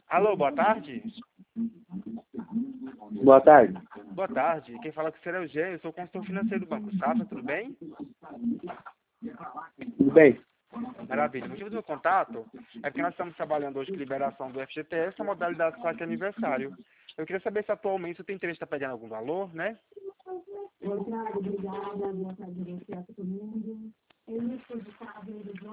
Alô, boa tarde? Boa tarde. Boa tarde. Quem fala com você é o Eugênio, eu sou consultor financeiro do Banco Safra, tudo bem? Tudo bem? Maravilha. O motivo do meu contato é porque nós estamos trabalhando hoje com liberação do FGTS, a modalidade Saque Aniversário. Eu queria saber se atualmente você tem interesse em estar pegando algum valor, né? Boa tarde, obrigada. Boa tarde, boa tarde a todo mundo.